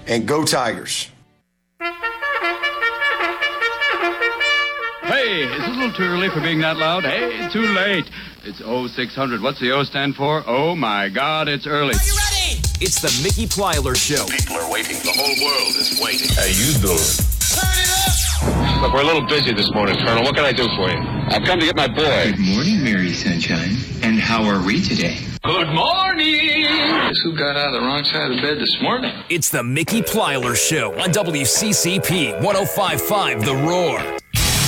and go Tigers. Hey, is it a little too early for being that loud? Hey, too late. It's 0600. What's the O stand for? Oh, my God, it's early. Are you ready? It's the Mickey Plyler Show. People are waiting. The whole world is waiting. How you doing? Turn it up! Look, we're a little busy this morning, Colonel. What can I do for you? I've come to get my boy. Good morning, Mary Sunshine. And how are we today? Good morning! Guess who got out of the wrong side of the bed this morning? It's the Mickey Plyler Show on WCCP 105.5 The Roar.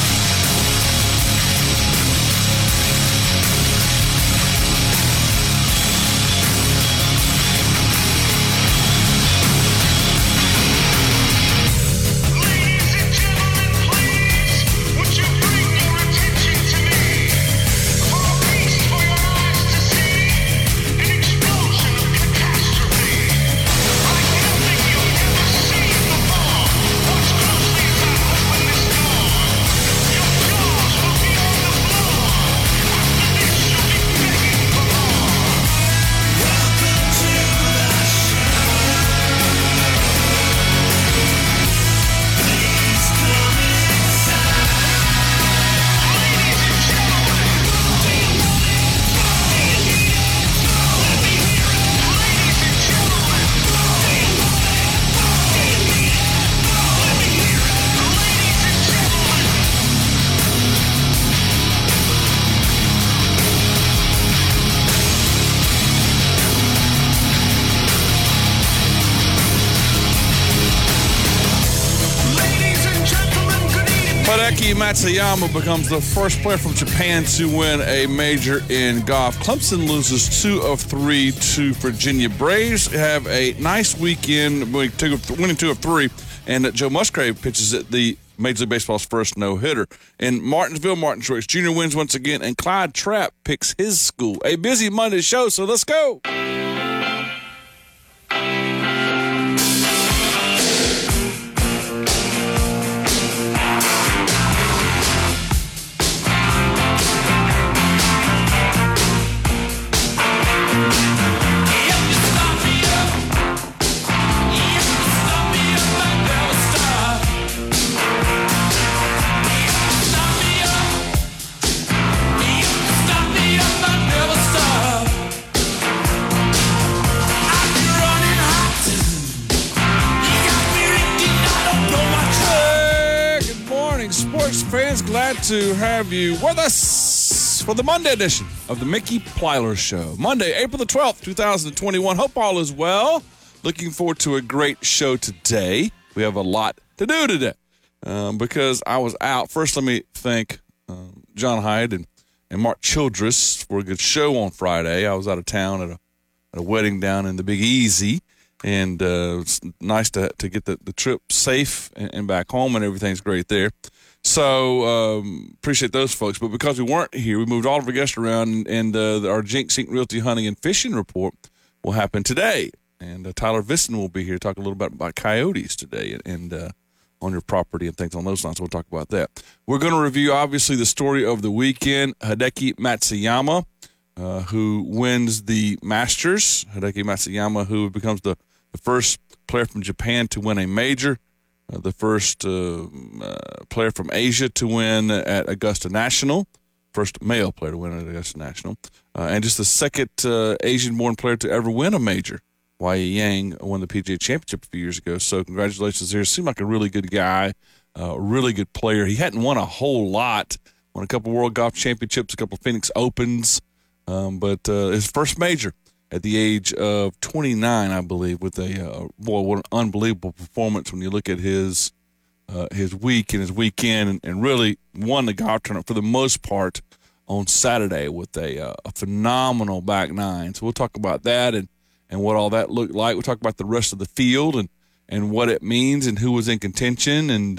Hideki Matsuyama becomes the first player from Japan to win a major in golf. Clemson loses 2 of 3 to Virginia. Braves have a nice weekend, winning 2 of 3, and Joe Musgrave pitches at the Major League Baseball's first no-hitter. In Martinsville, Martin Truex Jr. wins once again, and Clyde Trapp picks his school. A busy Monday show, so let's go. Fans, glad to have you with us for the Monday edition of the Mickey Plyler Show. Monday, April the 12th, 2021. Hope all is well. Looking forward to a great show today. We have a lot to do today because I was out. First, let me thank John Hyde and Mark Childress for a good show on Friday. I was out of town at a wedding down in the Big Easy, and it's nice to get the trip safe and back home, and everything's great there. So appreciate those folks. But because we weren't here, we moved all of our guests around, and our Jinx Inc. Realty Hunting and Fishing Report will happen today. And Tyler Visson will be here to talk a little bit about coyotes today and on your property and things on those lines. We'll talk about that. We're going to review, obviously, the story of the weekend, Hideki Matsuyama, who wins the Masters. Hideki Matsuyama, who becomes the first player from Japan to win a major. The first player from Asia to win at Augusta National, first male player to win at Augusta National, and just the second Asian-born player to ever win a major. Wei Yang won the PGA Championship a few years ago, so congratulations there. Seemed like a really good guy, a really good player. He hadn't won a whole lot, won a couple World Golf Championships, a couple Phoenix Opens, but his first major at the age of 29, I believe, with what an unbelievable performance when you look at his week and his weekend, and really won the golf tournament for the most part on Saturday with a phenomenal back nine. So we'll talk about that and what all that looked like. We'll talk about the rest of the field and what it means and who was in contention, and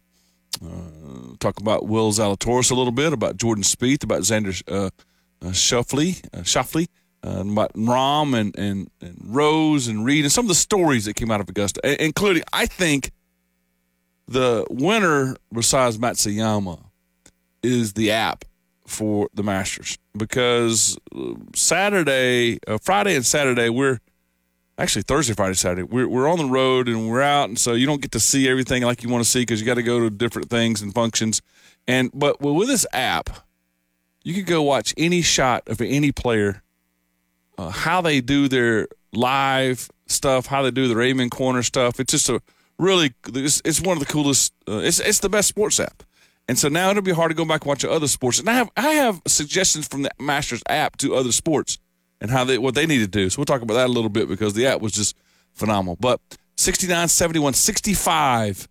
talk about Will Zalatoris a little bit, about Jordan Spieth, about Xander Schauffele, about Rahm and Rose and Reed, and some of the stories that came out of Augusta, including, I think, the winner besides Matsuyama is the app for the Masters, because Friday and Saturday, actually Thursday, Friday, Saturday. We're on the road and we're out, and so you don't get to see everything like you want to see because you got to go to different things and functions. But with this app, you can go watch any shot of any player, how they do their live stuff, how they do their Amen Corner stuff. It's just it's one of the coolest. It's the best sports app. And so now it'll be hard to go back and watch other sports. And I have suggestions from the Masters app to other sports and what they need to do. So we'll talk about that a little bit because the app was just phenomenal. But 69, 71, 65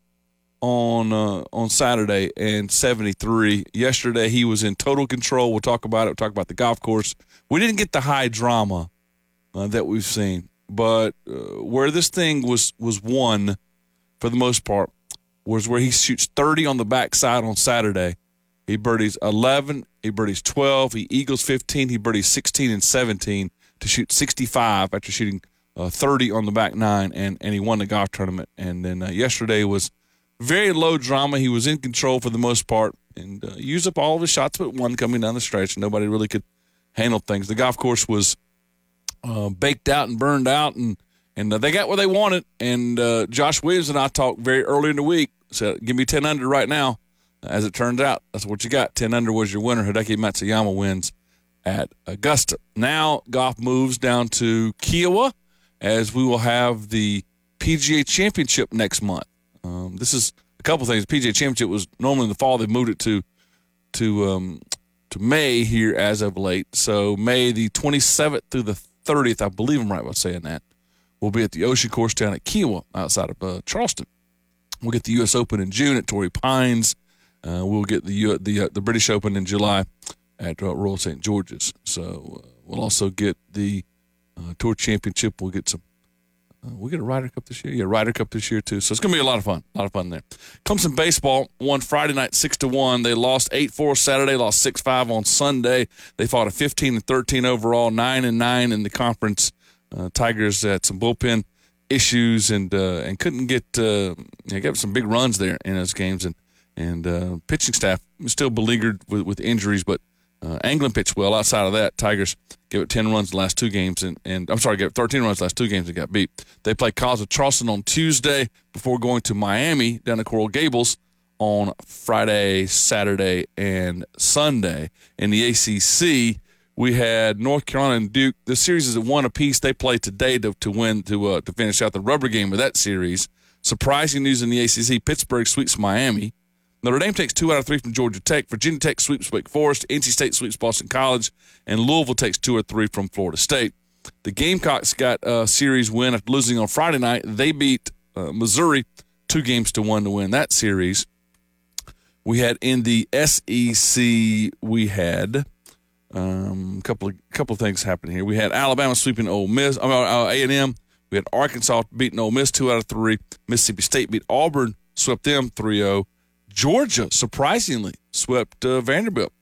on Saturday and 73. Yesterday he was in total control. We'll talk about it. We'll talk about the golf course. We didn't get the high drama that we've seen. But where this thing was won for the most part was where he shoots 30 on the backside on Saturday. He birdies 11, he birdies 12, he eagles 15, he birdies 16 and 17 to shoot 65 after shooting 30 on the back nine, and he won the golf tournament. And then yesterday was very low drama. He was in control for the most part and used up all of his shots but one coming down the stretch, and nobody really could handle things. The golf course was baked out and burned out, and they got what they wanted. And Josh Williams and I talked very early in the week, said, give me 10 under right now. As it turns out, that's what you got. 10 under was your winner. Hideki Matsuyama wins at Augusta. Now golf moves down to Kiowa as we will have the PGA Championship next month. This is a couple things. The PGA Championship was normally in the fall. They moved it to May here as of late. So May the 27th through the 30th, I believe I'm right about saying that, will be at the Ocean Course down at Kiowa outside of Charleston. We'll get the U.S. Open in June at Torrey Pines. We'll get the British Open in July at Royal St. George's. So we'll also get the Tour Championship. We'll get a Ryder Cup this year. Yeah, Ryder Cup this year too. So it's going to be a lot of fun. A lot of fun there. Clemson baseball won Friday night 6-1. They lost 8-4 Saturday. Lost 6-5 on Sunday. They fought a 15-13 overall, 9-9 in the conference. Tigers had some bullpen issues and couldn't get got some big runs there in those games, and pitching staff was still beleaguered with injuries, but Anglin pitched well. Outside of that, Tigers gave it 10 runs the last two games, gave it 13 runs the last two games and got beat. They played College of Charleston on Tuesday before going to Miami down at Coral Gables on Friday, Saturday, and Sunday. In the ACC, we had North Carolina and Duke. The series is at 1 apiece. They play today to finish out the rubber game of that series. Surprising news in the ACC: Pittsburgh sweeps Miami. Notre Dame takes 2 out of 3 from Georgia Tech. Virginia Tech sweeps Wake Forest. NC State sweeps Boston College, and Louisville takes 2 out of 3 from Florida State. The Gamecocks got a series win after losing on Friday night. They beat Missouri 2-1 to win that series. We had in the SEC, we had a couple of things happening here. We had Alabama sweeping A&M. We had Arkansas beating Ole Miss 2 out of 3. Mississippi State beat Auburn, swept them 3-0. Georgia surprisingly swept Vanderbilt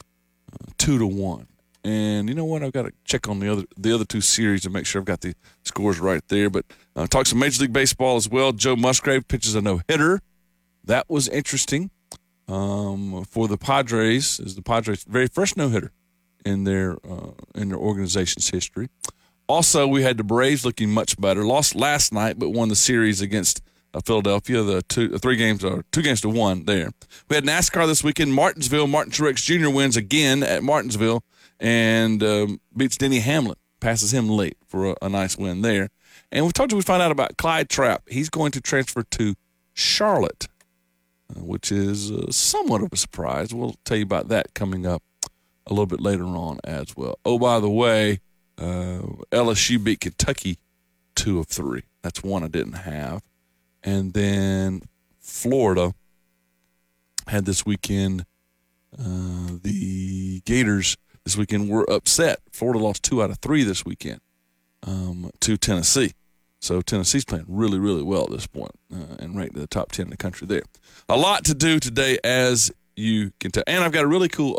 2-1. And you know what? I've got to check on the other two series to make sure I've got the scores right there. But talk some Major League Baseball as well. Joe Musgrave pitches a no-hitter. That was interesting for the Padres. Is the Padres' very first no-hitter in their organization's history. Also, we had the Braves looking much better. Lost last night, but won the series against Philadelphia. 2 games to 1 there. We had NASCAR this weekend. Martinsville. Martin Truex Jr. wins again at Martinsville and beats Denny Hamlin. Passes him late for a nice win there. And we found out about Clyde Trapp. He's going to transfer to Charlotte, which is somewhat of a surprise. We'll tell you about that coming up a little bit later on as well. Oh, by the way, LSU beat Kentucky 2 of 3. That's one I didn't have. And then Florida had this weekend, the Gators this weekend were upset. Florida lost 2 out of 3 this weekend to Tennessee. So Tennessee's playing really, really well at this point and ranked in the top 10 in the country there. A lot to do today, as you can tell. And I've got a really cool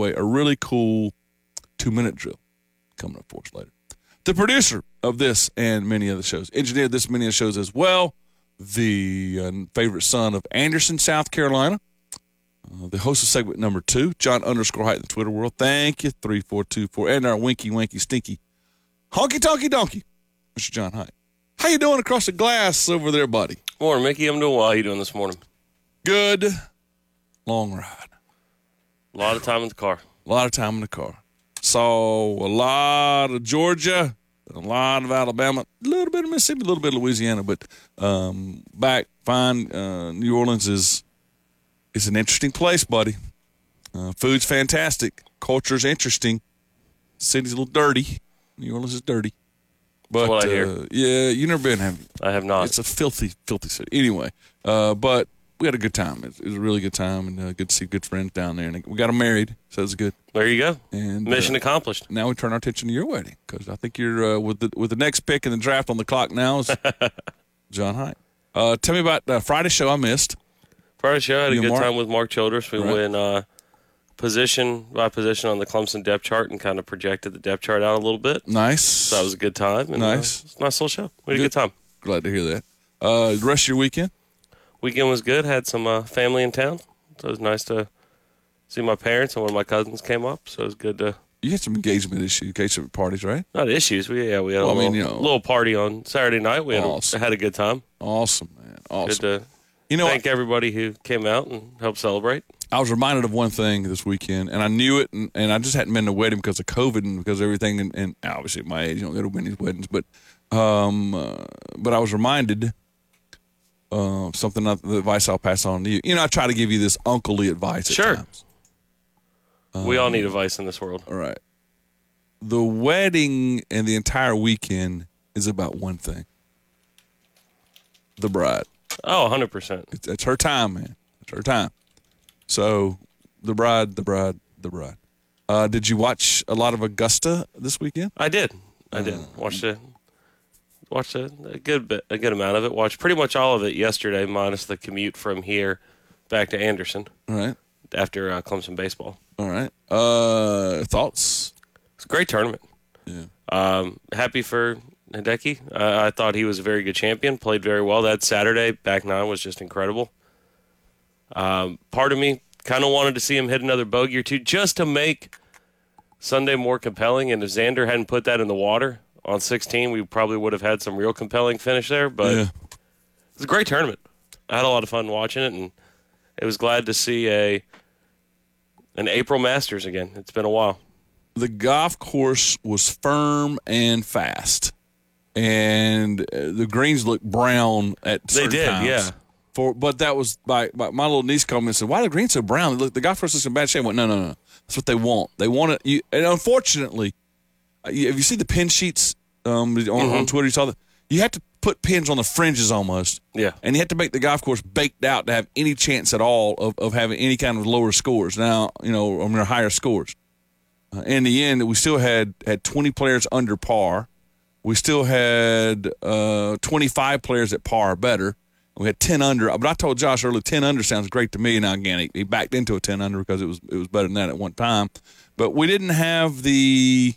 2-minute drill coming up for us later. The producer of this and many other shows, engineered this and many other shows as well, the favorite son of Anderson, South Carolina, the host of segment number 2, John _Height in the Twitter world. Thank you, 3424, and our winky, wanky, stinky, honky, tonky, donkey, Mr. John Height. How you doing across the glass over there, buddy? Morning, Mickey. I'm doing well. How you doing this morning? Good. Long ride. A lot of time in the car. A lot of time in the car. Saw a lot of Georgia, a lot of Alabama, a little bit of Mississippi, a little bit of Louisiana, but back fine. New Orleans is an interesting place, buddy. Food's fantastic. Culture's interesting. City's a little dirty. New Orleans is dirty. But, That's what I hear. Yeah, you never been, have you? I have not. It's a filthy, filthy city. Anyway, but we had a good time. It was a really good time, and good to see good friends down there. And we got them married, so it was good. There you go. And Mission accomplished. Now we turn our attention to your wedding, because I think you're with the next pick in the draft on the clock now is John Hyatt. Tell me about Friday's show I missed. Friday's show, I had a You and good Mark? time with Mark Childress. We Right. went position by position on the Clemson depth chart and kind of projected the depth chart out a little bit. Nice. So that was a good time. And, Nice. It's a nice little show. We had a good time. Glad to hear that. The rest of your weekend? Weekend was good. Had some family in town. So it was nice to see my parents, and one of my cousins came up. So it was good to... You had some engagement parties, right? Not issues. We had a Well, little party on Saturday night. We had Awesome. had a good time. Awesome, man. Awesome. Good to thank everybody who came out and helped celebrate. I was reminded of one thing this weekend, and I knew it, and I just hadn't been to a wedding because of COVID and because of everything, and obviously at my age, you don't go to many weddings, but I was reminded something, the advice I'll pass on to you. You know, I try to give you this unclely advice at Sure. times. We all need advice in this world. All right. The wedding and the entire weekend is about one thing. The bride. Oh, 100%. It's her time, man. It's her time. So, the bride. Did you watch a lot of Augusta this weekend? I did. Watched a good amount of it. Watched pretty much all of it yesterday, minus the commute from here back to Anderson. All right. After Clemson baseball. All right. Thoughts? It's a great tournament. Yeah. Happy for Hideki. I thought he was a very good champion. Played very well. That Saturday, back nine, was just incredible. Part of me kind of wanted to see him hit another bogey or two just to make Sunday more compelling. And if Xander hadn't put that in the water on 16, we probably would have had some real compelling finish there. But Yeah. it was a great tournament. I had a lot of fun watching it, and it was glad to see an April Masters again. It's been a while. The golf course was firm and fast, and the greens looked brown at certain times. Yeah. But that was my little niece called me and said, "Why are the greens so brown? Look, the golf course is in bad shape." I went, "No. That's what they want. They want it." And unfortunately, if you see the pin sheets on Twitter, you saw that you have to put pins on the fringes almost. Yeah. And you have to make the golf course baked out to have any chance at all of having any kind of lower scores. Now, or higher scores. In the end, we still had 20 players under par. We still had 25 players at par or better. We had 10 under. But I told Josh earlier, 10 under sounds great to me. Now, again, he backed into a 10 under because it was better than that at one time. But we didn't have the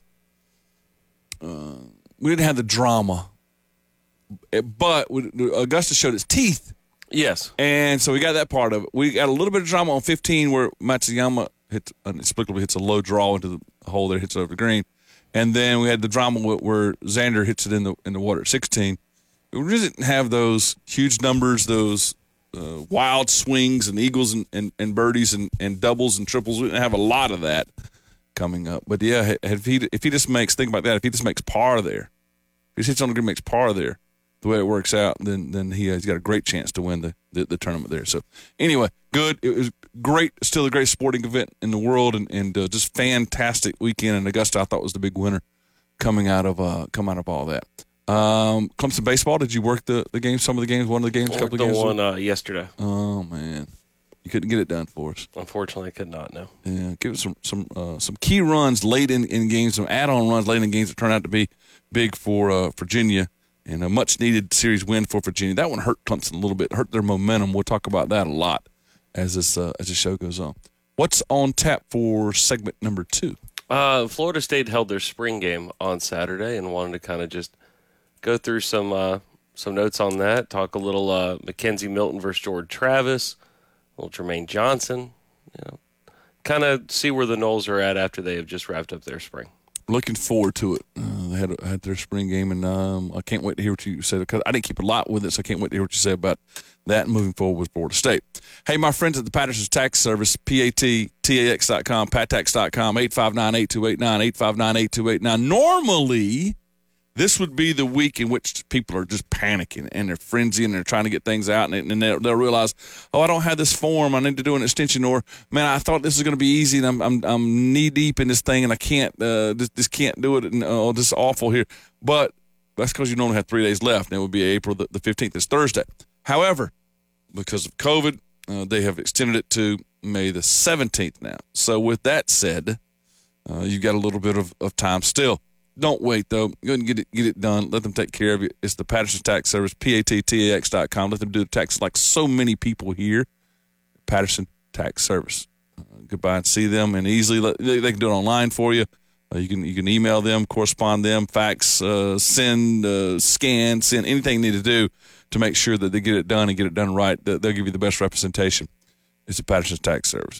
drama. But Augusta showed its teeth. Yes. And so we got that part of it. We got a little bit of drama on 15 where Matsuyama inexplicably hits a low draw into the hole there, hits it over the green. And then we had the drama where Xander hits it in the water at 16. We really didn't have those huge numbers, those wild swings and eagles and birdies and doubles and triples. We didn't have a lot of that coming up. But, yeah, if he just makes – think about that. If he just makes par there, if he hits on the green, makes par there, the way it works out, then he's got a great chance to win the tournament there. So, anyway, good. It was great. Still a great sporting event in the world, and just fantastic weekend. And Augusta, I thought, was the big winner coming out of all that. Clemson baseball. Did you work the game? Some of the games. One of the games. A couple of games. The one yesterday. Oh man, you couldn't get it done for us. Unfortunately, I could not. No. Yeah, give us some key runs late in games, some add-on runs late in games that turned out to be big for Virginia. And a much-needed series win for Virginia. That one hurt Clemson a little bit, hurt their momentum. We'll talk about that a lot as the show goes on. What's on tap for segment number 2? Florida State held their spring game on Saturday and wanted to kind of just go through some notes on that, talk a little Mackenzie Milton versus Jordan Travis, a little Jermaine Johnson, kind of see where the Noles are at after they have just wrapped up their spring. looking forward to it. They had their spring game, and I can't wait to hear what you said, because I didn't keep a lot with it, so I can't wait to hear what you said about that and moving forward with Florida State. Hey, my friends at the Patterson's Tax Service, PATTAX.com, PatTax.com, 859-8289, 859-8289. Normally, this would be the week in which people are just panicking and they're frenzied and they're trying to get things out, and they'll realize, oh, I don't have this form, I need to do an extension, or man, I thought this was going to be easy, and I'm knee deep in this thing, and I can't just can't do it, and this is awful here. But that's because you only have 3 days left, and it would be April the 15th. It's Thursday. However, because of COVID, they have extended it to May the 17th now. So with that said, you've got a little bit of time still. Don't wait, though. Go ahead and get it done. Let them take care of you. It's the Patterson's Tax Service, PATTAX.com. Let them do the taxes like so many people here. Patterson Tax Service. Goodbye, and see them, and easily they can do it online for you. You can email them, correspond them, fax, send, scan, send anything you need to do to make sure that they get it done and get it done right. They'll give you the best representation. It's the Patterson's Tax Service.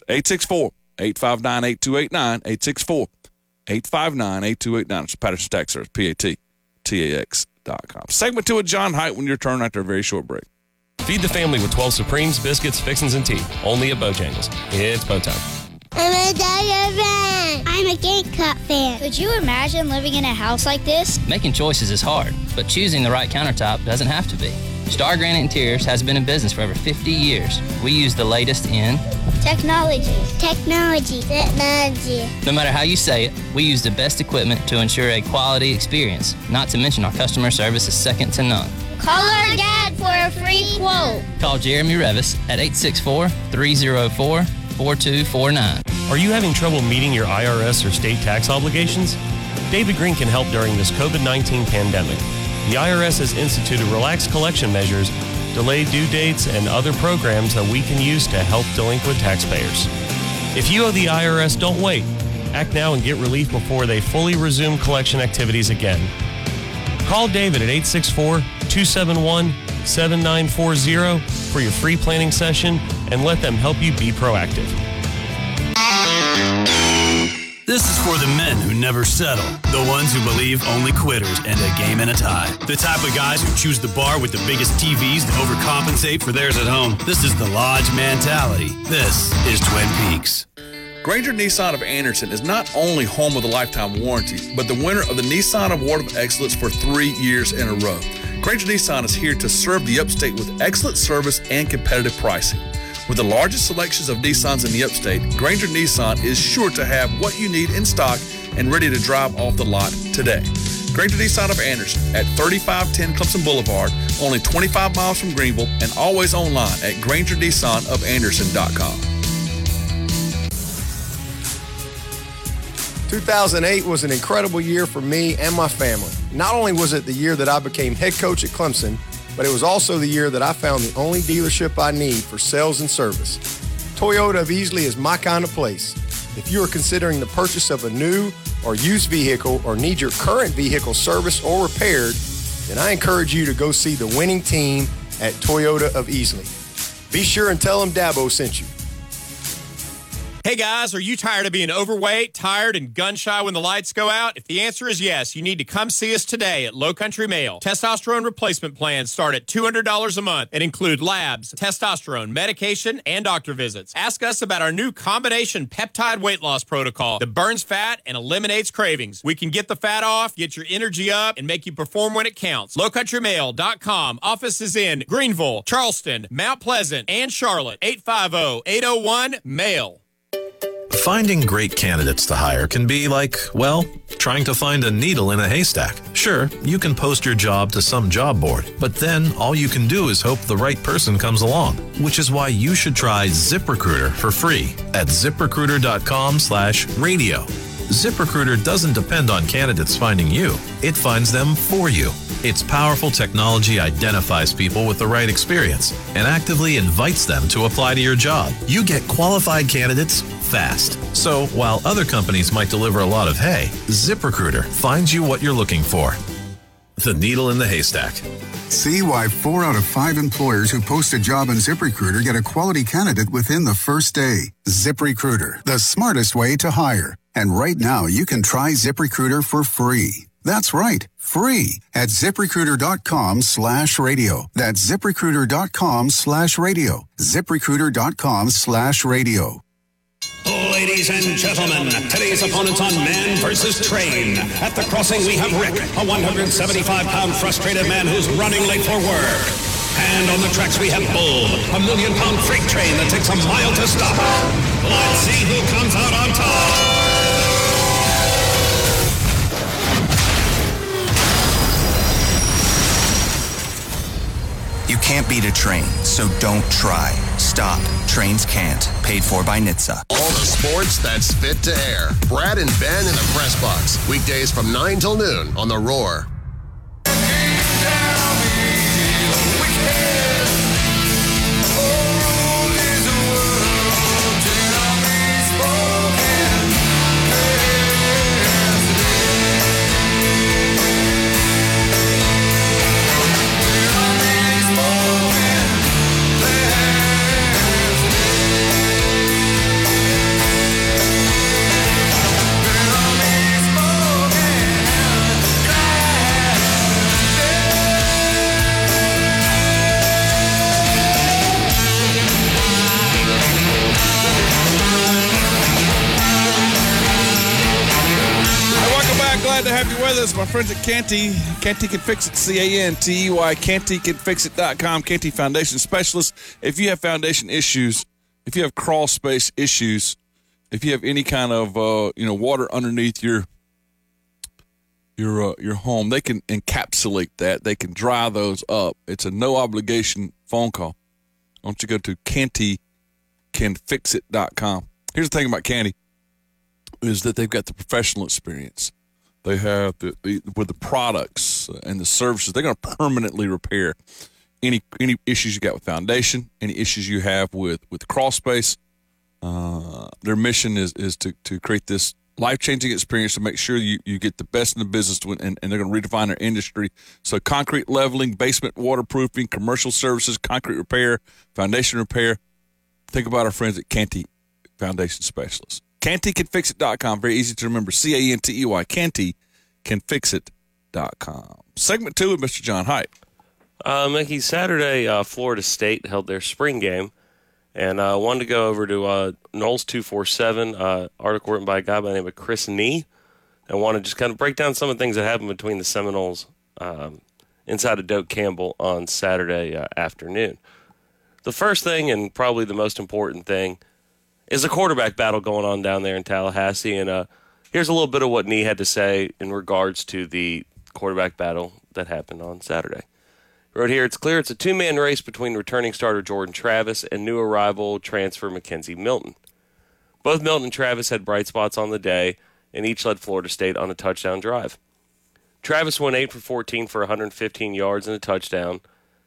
864-859-8289, 864-859-8289. It's the Patterson's Tax Service, PATTAX.com. Segment 2 with John Height when your turn after a very short break. Feed the family with 12 Supremes, biscuits, fixins, and tea. Only at Bojangles. It's Bo time. I'm a Dodger fan. I'm a Gamecock fan. Could you imagine living in a house like this? Making choices is hard, but choosing the right countertop doesn't have to be. Star Granite Interiors has been in business for over 50 years. We use the latest in technology. No matter how you say it, we use the best equipment to ensure a quality experience. Not to mention our customer service is second to none. Call our dad for a free quote. Call Jeremy Revis at 864-304-4249. Are you having trouble meeting your IRS or state tax obligations? David Green can help during this COVID-19 pandemic. The IRS has instituted relaxed collection measures, delayed due dates, and other programs that we can use to help delinquent taxpayers. If you owe the IRS, don't wait. Act now and get relief before they fully resume collection activities again. Call David at 864-271-7940 for your free planning session and let them help you be proactive. This is for the men who never settle, the ones who believe only quitters end a game in a tie, the type of guys who choose the bar with the biggest TVs to overcompensate for theirs at home. This is the Lodge mentality. This is Twin Peaks. Granger Nissan of Anderson is not only home of the lifetime warranty, but the winner of the Nissan Award of Excellence for 3 years in a row. Granger Nissan is here to serve the upstate with excellent service and competitive pricing. With the largest selections of Nissans in the upstate, Granger Nissan is sure to have what you need in stock and ready to drive off the lot today. Granger Nissan of Anderson at 3510 Clemson Boulevard, only 25 miles from Greenville, and always online at GrangerNissanOfAnderson.com. 2008 was an incredible year for me and my family. Not only was it the year that I became head coach at Clemson, but it was also the year that I found the only dealership I need for sales and service. Toyota of Easley is my kind of place. If you are considering the purchase of a new or used vehicle or need your current vehicle serviced or repaired, then I encourage you to go see the winning team at Toyota of Easley. Be sure and tell them Dabo sent you. Hey guys, are you tired of being overweight, tired, and gun-shy when the lights go out? If the answer is yes, you need to come see us today at Low Country Male. Testosterone replacement plans start at $200 a month and include labs, testosterone, medication, and doctor visits. Ask us about our new combination peptide weight loss protocol that burns fat and eliminates cravings. We can get the fat off, get your energy up, and make you perform when it counts. LowCountryMale.com. Offices in Greenville, Charleston, Mount Pleasant, and Charlotte. 850-801-MALE. Finding great candidates to hire can be like, well, trying to find a needle in a haystack. Sure, you can post your job to some job board, but then all you can do is hope the right person comes along, which is why you should try ZipRecruiter for free at ZipRecruiter.com/radio. ZipRecruiter doesn't depend on candidates finding you. It finds them for you. Its powerful technology identifies people with the right experience and actively invites them to apply to your job. You get qualified candidates fast. So while other companies might deliver a lot of hay, ZipRecruiter finds you what you're looking for. The needle in the haystack. See why 4 out of 5 employers who post a job on ZipRecruiter get a quality candidate within the first day. ZipRecruiter, the smartest way to hire. And right now, you can try ZipRecruiter for free. That's right, free at ZipRecruiter.com/radio. That's ZipRecruiter.com/radio. ZipRecruiter.com/radio. Ladies and gentlemen, today's opponents on Man vs. Train. At the crossing, we have Rick, a 175-pound frustrated man who's running late for work. And on the tracks, we have Bull, a 1 million-pound freight train that takes a mile to stop. Let's see who comes out on top. You can't beat a train, so don't try. Stop. Trains can't. Paid for by NHTSA. All the sports that's fit to air. Brad and Ben in the press box. Weekdays from 9 till noon on The Roar. Glad to have you with us, my friends at Canty. Canty Can Fix It, CANTEY, CantyCanFixIt.com, Canty Foundation Specialist. If you have foundation issues, if you have crawl space issues, if you have any kind of water underneath your home, they can encapsulate that. They can dry those up. It's a no obligation phone call. Why don't you go to CantyCanFixIt.com. Here's the thing about Canty is that they've got the professional experience. They have with the products and the services. They're going to permanently repair any issues you got with foundation, any issues you have with crawl space. Their mission is to create this life-changing experience to make sure you get the best in the business, and they're going to redefine their industry. So concrete leveling, basement waterproofing, commercial services, concrete repair, foundation repair. Think about our friends at Canty Foundation Specialists. CantyCanFixIt.com. Very easy to remember. CANTEY. CantyCanFixIt.com. Segment 2 with Mr. John Height. Mickey, Saturday, Florida State held their spring game, and I wanted to go over to Knowles 247, article written by a guy by the name of Chris Nee, and want to just kind of break down some of the things that happened between the Seminoles inside of Doak Campbell on Saturday afternoon. The first thing, and probably the most important thing, is a quarterback battle going on down there in Tallahassee. And here's a little bit of what Nee had to say in regards to the quarterback battle that happened on Saturday. He wrote here, it's clear it's a two-man race between returning starter Jordan Travis and new arrival transfer Mackenzie Milton. Both Milton and Travis had bright spots on the day, and each led Florida State on a touchdown drive. Travis went 8 for 14 for 115 yards and a touchdown.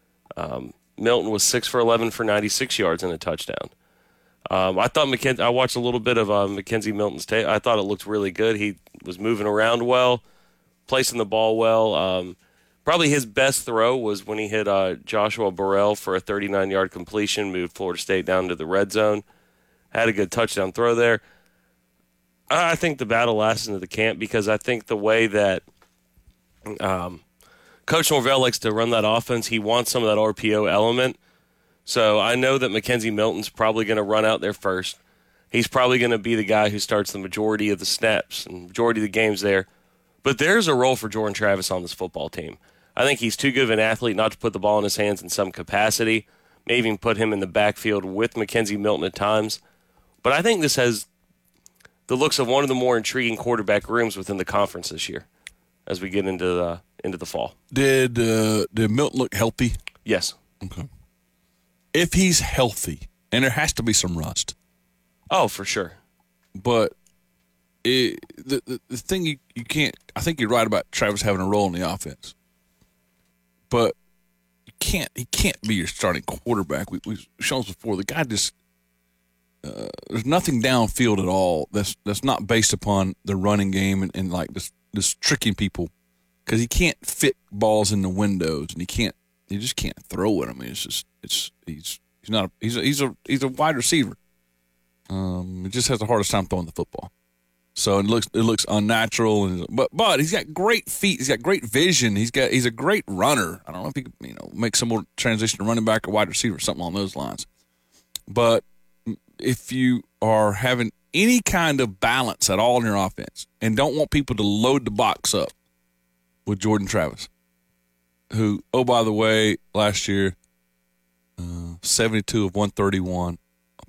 Milton was 6 for 11 for 96 yards and a touchdown. I watched a little bit of Mackenzie Milton's tape. I thought it looked really good. He was moving around well, placing the ball well. Probably his best throw was when he hit Joshua Burrell for a 39-yard completion, moved Florida State down to the red zone. Had a good touchdown throw there. I think the battle lasts into the camp because I think the way that Coach Norvell likes to run that offense, he wants some of that RPO element. So I know that Mackenzie Milton's probably going to run out there first. He's probably going to be the guy who starts the majority of the snaps and majority of the games there. But there's a role for Jordan Travis on this football team. I think he's too good of an athlete not to put the ball in his hands in some capacity. Maybe even put him in the backfield with Mackenzie Milton at times. But I think this has the looks of one of the more intriguing quarterback rooms within the conference this year as we get into the fall. Did Milton look healthy? Yes. Okay. If he's healthy, and there has to be some rust. Oh, for sure. But the thing you can't – I think you're right about Travis having a role in the offense. But he can't be your starting quarterback. We've shown this before. The guy just there's nothing downfield at all that's not based upon the running game and like just tricking people because he can't fit balls in the windows and he just can't throw it. I mean, he's a wide receiver. He just has the hardest time throwing the football. So it looks unnatural, but he's got great feet. He's got great vision. He's a great runner. I don't know if he could, make some more transition to running back or wide receiver or something along those lines. But if you are having any kind of balance at all in your offense and don't want people to load the box up with Jordan Travis, who, oh, by the way, last year, 72 of 131,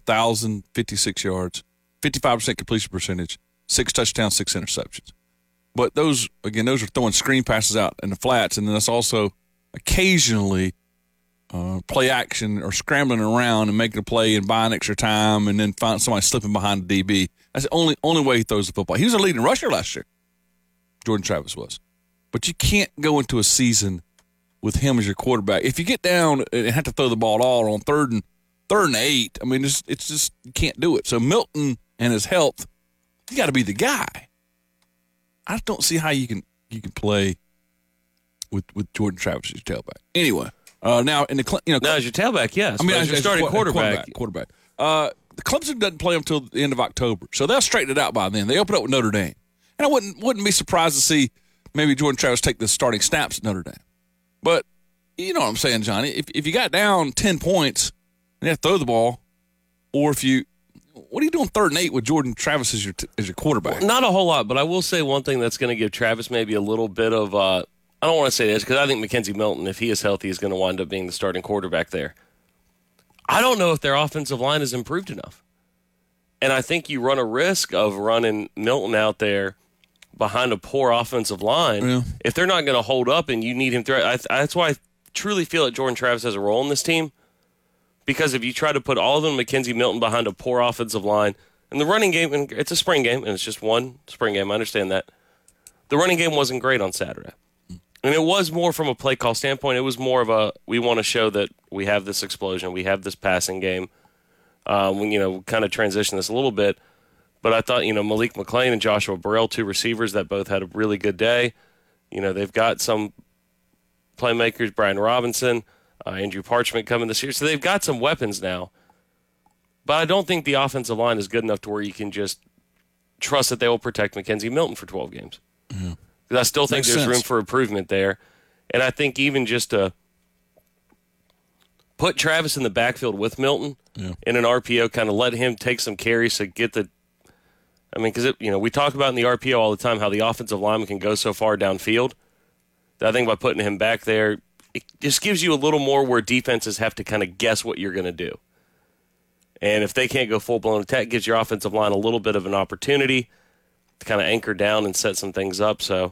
1,056 yards, 55% completion percentage, 6 touchdowns, 6 interceptions. But those are throwing screen passes out in the flats, and then that's also occasionally play action or scrambling around and making a play and buying extra time and then find somebody slipping behind the DB. That's the only way he throws the football. He was a leading rusher last year, Jordan Travis was. But you can't go into a season with him as your quarterback. If you get down and have to throw the ball at all on third and 8, I mean, it's just you can't do it. So Milton and his health, you got to be the guy. I just don't see how you can play with Jordan Travis as your tailback. Anyway, now in the now as your tailback, yes. I mean, as your starting quarterback. The Clemson doesn't play until the end of October, so they'll straighten it out by then. They open up with Notre Dame, and I wouldn't be surprised to see maybe Jordan Travis take the starting snaps at Notre Dame. But you know what I'm saying, Johnny. If you got down 10 points and you have to throw the ball, or what are you doing 3rd and 8 with Jordan Travis as your quarterback? Well, not a whole lot, but I will say one thing that's going to give Travis maybe a little bit of I don't want to say this because I think McKenzie Milton, if he is healthy, is going to wind up being the starting quarterback there. I don't know if their offensive line has improved enough. And I think you run a risk of running Milton out there behind a poor offensive line if they're not going to hold up and you need him through. That's why I truly feel that Jordan Travis has a role in this team. Because if you try to put all of them, McKenzie Milton, behind a poor offensive line, and the running game, and it's a spring game, and it's just one spring game, I understand that. The running game wasn't great on Saturday. And it was more from a play call standpoint. It was more of we want to show that we have this explosion, we have this passing game. Kind of transition this a little bit. But I thought, Malik McClain and Joshua Burrell, 2 receivers that both had a really good day. They've got some playmakers, Brian Robinson, Andrew Parchment coming this year. So they've got some weapons now. But I don't think the offensive line is good enough to where you can just trust that they will protect McKenzie Milton for 12 games. Mm-hmm. Because I still think there's room for improvement there. And I think even just to put Travis in the backfield with Milton in an RPO, kind of let him take some carries to get the – I mean, because we talk about in the RPO all the time how the offensive lineman can go so far downfield. That I think by putting him back there, it just gives you a little more where defenses have to kind of guess what you're going to do. And if they can't go full-blown attack, it gives your offensive line a little bit of an opportunity to kind of anchor down and set some things up. So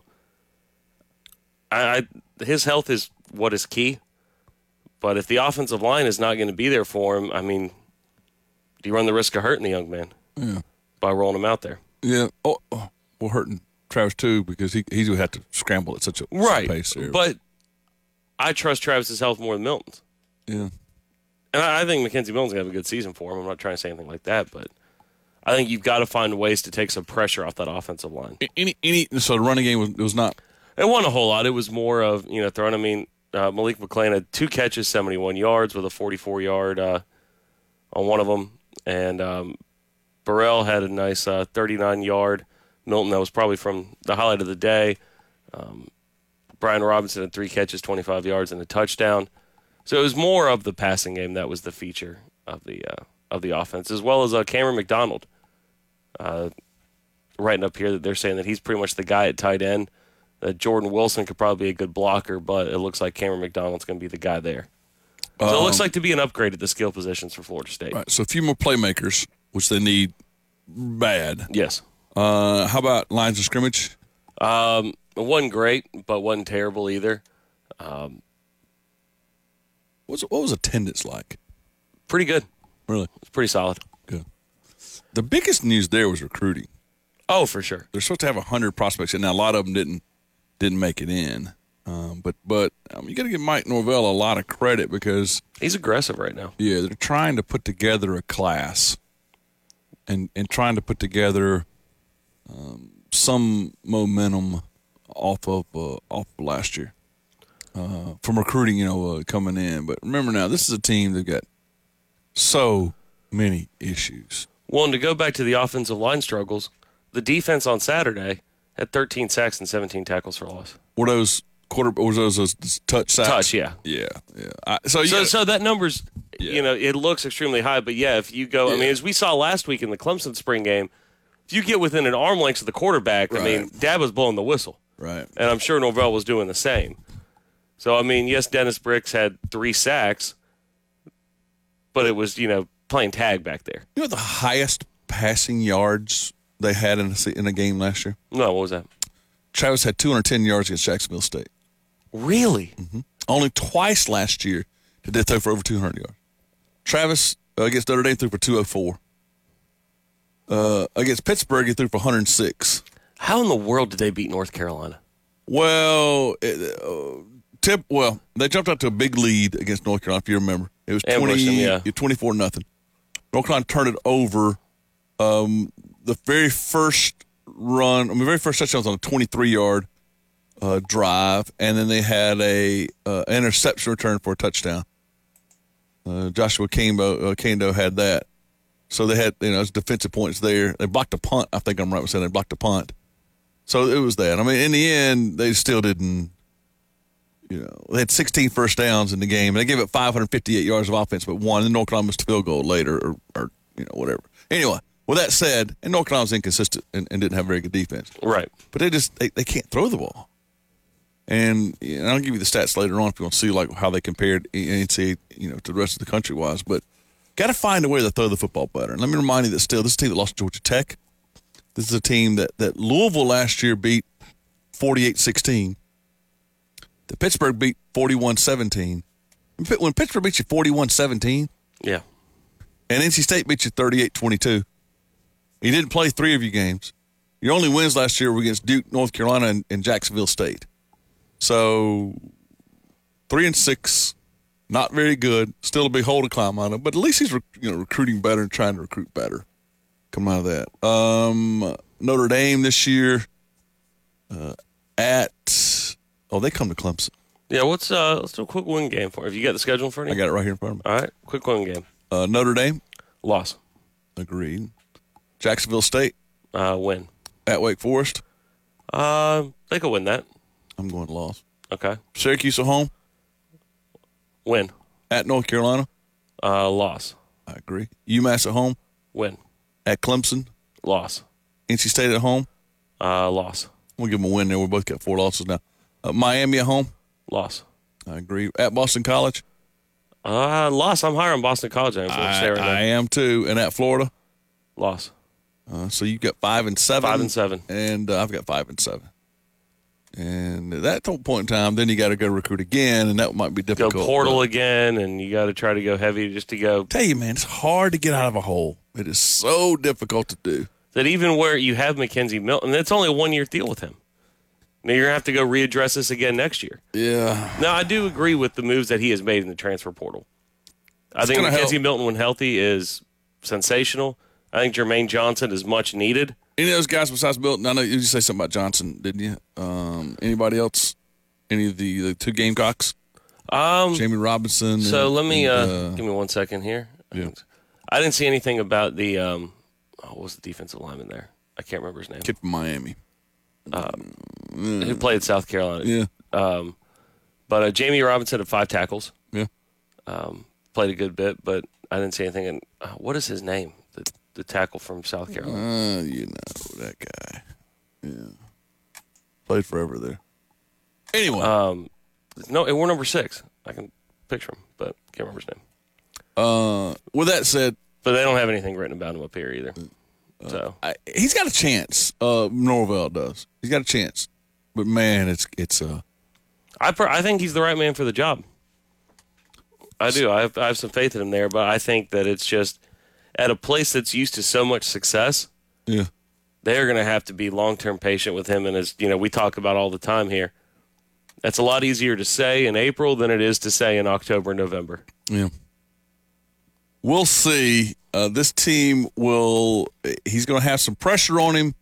his health is what is key. But if the offensive line is not going to be there for him, I mean, do you run the risk of hurting the young man by rolling him out there? Yeah. Well, hurting Travis too because he's going to have to scramble at such a pace there. But I trust Travis's health more than Milton's. Yeah. And I think McKenzie Milton's going to have a good season for him. I'm not trying to say anything like that, but I think you've got to find ways to take some pressure off that offensive line. So the running game was not – it wasn't a whole lot. It was more of, throwing. I mean, Malik McClain had 2 catches, 71 yards with a 44-yard on one of them. And Burrell had a nice 39-yard. Milton, that was probably from the highlight of the day. Brian Robinson had 3 catches, 25 yards, and a touchdown. So it was more of the passing game that was the feature of the offense, as well as Cameron McDonald. Writing up here that they're saying that he's pretty much the guy at tight end. Jordan Wilson could probably be a good blocker, but it looks like Cameron McDonald's going to be the guy there. So it looks like to be an upgrade at the skill positions for Florida State. Right, so a few more playmakers, which they need bad. Yes. How about lines of scrimmage? It wasn't great, but wasn't terrible either. What was attendance like? Pretty good. Really? It's pretty solid. Good. The biggest news there was recruiting. Oh, for sure. They're supposed to have 100 prospects, and now a lot of them didn't make it in. But you got to give Mike Norvell a lot of credit because he's aggressive right now. Yeah, they're trying to put together a class, and trying to put together some momentum off of last year from recruiting, coming in. But remember now, this is a team that got so many issues. Well, and to go back to the offensive line struggles, the defense on Saturday had 13 sacks and 17 tackles for loss. Were those those touch sacks? Touch, yeah. Yeah. So that number's, it looks extremely high, but if you go, I mean, as we saw last week in the Clemson spring game, if you get within an arm length of the quarterback, I mean, Dad was blowing the whistle. Right. And I'm sure Norvell was doing the same. So, I mean, yes, Dennis Bricks had 3 sacks, but it was, playing tag back there. You know the highest passing yards they had in a game last year? No, what was that? Travis had 210 yards against Jacksonville State. Really? Mm-hmm. Only twice last year did they throw for over 200 yards. Travis against Notre Dame threw for 204. Against Pittsburgh, he threw for 106. How in the world did they beat North Carolina? Well, they jumped out to a big lead against North Carolina, if you remember. It was 24-0. North Carolina turned it over. The very first touchdown was on a 23-yard drive, and then they had a interception return for a touchdown. Joshua Kando had that. So they had, defensive points there. They blocked a punt. I think I'm right with saying they blocked a punt. So it was that. I mean, in the end, they still didn't, they had 16 first downs in the game. They gave up 558 yards of offense, but won. And North Carolina missed a field goal later or whatever. Anyway, with that said, and North Carolina was inconsistent and didn't have very good defense. Right. But they can't throw the ball. And I'll give you the stats later on if you want to see like how they compared NCAA, to the rest of the country wise. But got to find a way to throw the football better. And let me remind you that still, this is a team that lost to Georgia Tech. This is a team that Louisville last year beat 48-16. The Pittsburgh beat 41-17. When Pittsburgh beats you 41-17, yeah, and NC State beat you 38-22, you didn't play 3 of your games. Your only wins last year were against Duke, North Carolina, and Jacksonville State. So 3-6, not very good. Still a big hole to climb out of, but at least he's recruiting better and trying to recruit better. Come out of that. Notre Dame this year they come to Clemson. Yeah, let's do a quick win game for you. Have you got the schedule for me? I got it right here in front of me. All right, quick win game. Notre Dame. Loss. Agreed. Jacksonville State. Win. At Wake Forest. They could win that. I'm going loss. Okay. Syracuse at home. Win. At North Carolina. Loss. I agree. UMass at home. Win. At Clemson. Loss. NC State at home. Loss. We'll give them a win there. We both got 4 losses now. Miami at home. Loss. I agree. At Boston College. Loss. I'm higher on Boston College. I am too. And at Florida. Loss. So you got 5-7. 5-7. And I've got 5-7. And at that point in time, then you got to go recruit again, and that might be difficult. Go portal again, and you got to try to go heavy just to go. Tell you, man, it's hard to get out of a hole. It is so difficult to do. That even where you have Mackenzie Milton, it's only a 1-year deal with him. Now you're going to have to go readdress this again next year. Yeah. Now, I do agree with the moves that he has made in the transfer portal. I think Mackenzie Milton, when healthy, is sensational. I think Jermaine Johnson is much needed. Any of those guys besides Milton? I know you say something about Johnson, didn't you? Anybody else? Any of the 2 Gamecocks? Jamie Robinson. So let me give me 1 second here. Yeah. I didn't see anything about the what was the defensive lineman there? I can't remember his name. Kid from Miami. Who played South Carolina. Yeah. But Jamie Robinson had 5 tackles. Yeah. Played a good bit, but I didn't see anything. And what is his name? The tackle from South Carolina. That guy. Yeah. Played forever there. Anyway. No, we're number 6. I can picture him, but can't remember his name. With that said. But they don't have anything written about him up here either. So he's got a chance. Norvell does. He's got a chance. But, man, it's I think he's the right man for the job. I do. I have some faith in him there, but I think that it's just at a place that's used to so much success, they're going to have to be long-term patient with him. And as we talk about all the time here, that's a lot easier to say in April than it is to say in October and November. Yeah. We'll see. This team he's going to have some pressure on him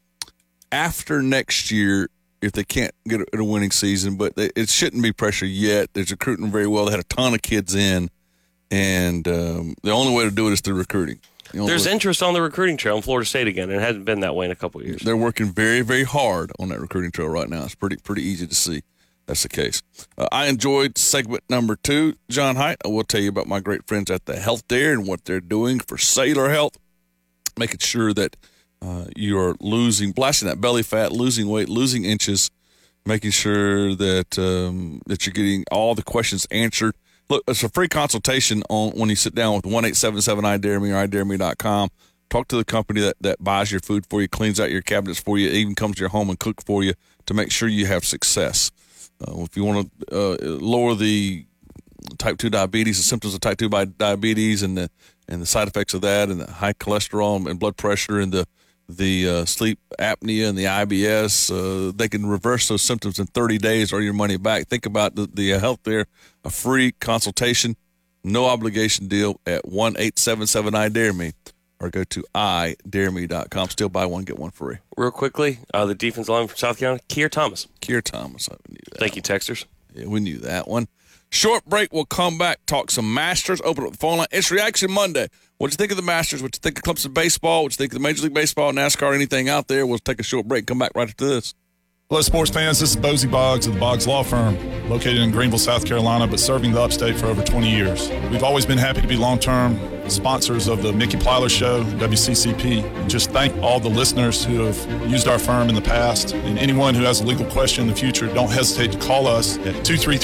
after next year if they can't get a winning season, but it shouldn't be pressure yet. They're recruiting very well. They had a ton of kids in. And the only way to do it is through recruiting. There's interest on the recruiting trail in Florida State again. It hasn't been that way in a couple of years. They're working very, very hard on that recruiting trail right now. It's pretty easy to see that's the case. I enjoyed segment number 2, John Height. I will tell you about my great friends at the Health Dare and what they're doing for cellular health, making sure that you are blasting that belly fat, losing weight, losing inches, making sure that that you're getting all the questions answered. Look, it's a free consultation on when you sit down with 1-877-IDARE-ME or idareme.com. Talk to the company that buys your food for you, cleans out your cabinets for you, even comes to your home and cook for you to make sure you have success. If you want to lower the type 2 diabetes, the symptoms of type 2 diabetes and the side effects of that, and the high cholesterol and blood pressure and the sleep apnea and the IBS, they can reverse those symptoms in 30 days or your money back. Think about the Health There, a free consultation, no obligation deal at 1-877-IDARE-ME or go to idareme.com. Still buy one, get one free. Real quickly, the defense line from South Carolina, Keir Thomas. Keir Thomas. I knew that. Thank you, texters. Yeah, we knew that one. Short break. We'll come back, talk some Masters, open up the phone line. It's Reaction Monday. What you think of the Masters? What you think of Clemson baseball? What you think of the Major League Baseball, NASCAR, anything out there? We'll take a short break. Come back right after this. Hello, sports fans. This is Bosie Boggs of the Boggs Law Firm, located in Greenville, South Carolina, but serving the upstate for over 20 years. We've always been happy to be long-term sponsors of the Mickey Plyler Show, WCCP. And just thank all the listeners who have used our firm in the past. And anyone who has a legal question in the future, don't hesitate to call us at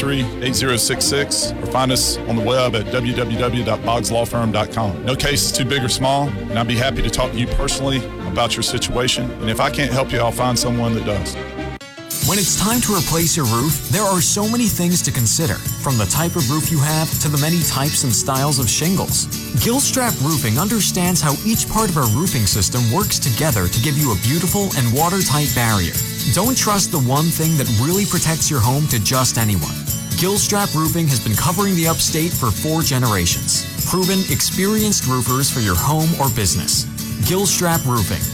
233-8066 or find us on the web at www.boggslawfirm.com. No case is too big or small, and I'd be happy to talk to you personally about your situation. And if I can't help you, I'll find someone that does. When it's time to replace your roof, there are so many things to consider, from the type of roof you have to the many types and styles of shingles. Gilstrap Roofing understands how each part of our roofing system works together to give you a beautiful and watertight barrier. Don't trust the one thing that really protects your home to just anyone. Gilstrap Roofing has been covering the upstate for 4 generations. Proven, experienced roofers for your home or business. Gilstrap Roofing,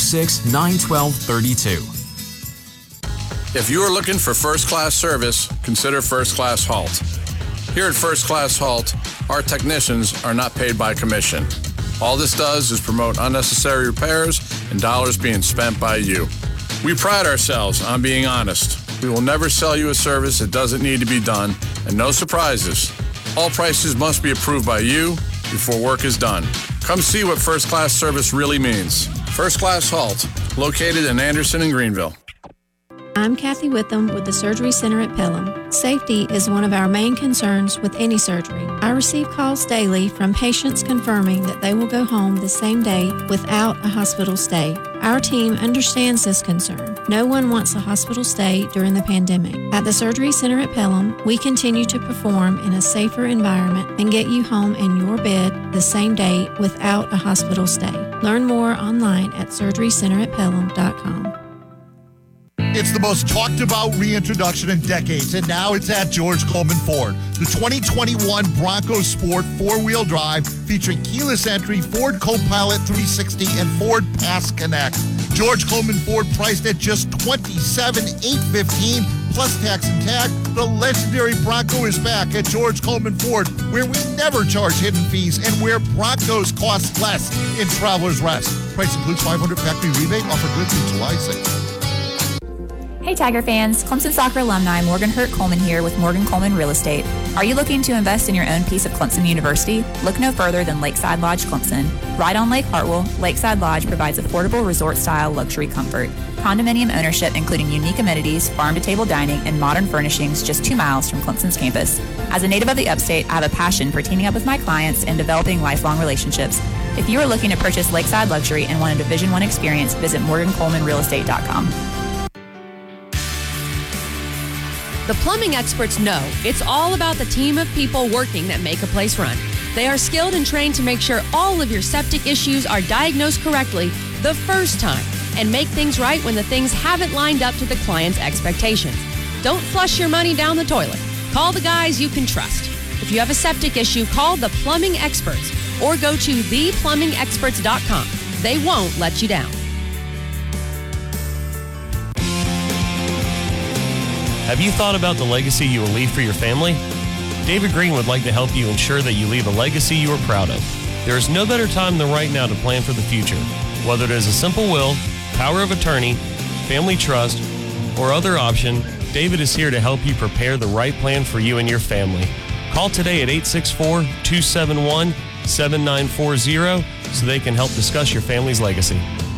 2691232. If you are looking for first-class service, consider First Class Halt. Here at First Class Halt, our technicians are not paid by commission. All this does is promote unnecessary repairs and dollars being spent by you. We pride ourselves on being honest. We will never sell you a service that doesn't need to be done, and no surprises. All prices must be approved by you before work is done. Come see what first-class service really means. First Class Halt, located in Anderson and Greenville. I'm Kathy Witham with the Surgery Center at Pelham. Safety is one of our main concerns with any surgery. I receive calls daily from patients confirming that they will go home the same day without a hospital stay. Our team understands this concern. No one wants a hospital stay during the pandemic. At the Surgery Center at Pelham, we continue to perform in a safer environment and get you home in your bed the same day without a hospital stay. Learn more online at surgerycenteratpelham.com. It's the most talked about reintroduction in decades, and now it's at George Coleman Ford. The 2021 Bronco Sport 4-wheel drive featuring keyless entry, Ford Copilot 360, and Ford Pass Connect. George Coleman Ford priced at just $27,815 plus tax and tag. The legendary Bronco is back at George Coleman Ford, where we never charge hidden fees and where Broncos cost less in Traveler's Rest. Price includes $500 factory rebate. Offer good through July 6th. Hey Tiger fans, Clemson soccer alumni Morgan Hurt Coleman here with Morgan Coleman Real Estate. Are you looking to invest in your own piece of Clemson University? Look no further than Lakeside Lodge Clemson. Right on Lake Hartwell, Lakeside Lodge provides affordable resort-style luxury comfort. Condominium ownership including unique amenities, farm-to-table dining, and modern furnishings just 2 miles from Clemson's campus. As a native of the upstate, I have a passion for teaming up with my clients and developing lifelong relationships. If you are looking to purchase Lakeside Luxury and want a Division I experience, visit MorganColemanRealEstate.com. The plumbing experts know it's all about the team of people working that make a place run. They are skilled and trained to make sure all of your septic issues are diagnosed correctly the first time and make things right when the things haven't lined up to the client's expectations. Don't flush your money down the toilet. Call the guys you can trust. If you have a septic issue, call the plumbing experts or go to theplumbingexperts.com. They won't let you down. Have you thought about the legacy you will leave for your family? David Green would like to help you ensure that you leave a legacy you are proud of. There is no better time than right now to plan for the future. Whether it is a simple will, power of attorney, family trust, or other option, David is here to help you prepare the right plan for you and your family. Call today at 864-271-7940 so they can help discuss your family's legacy.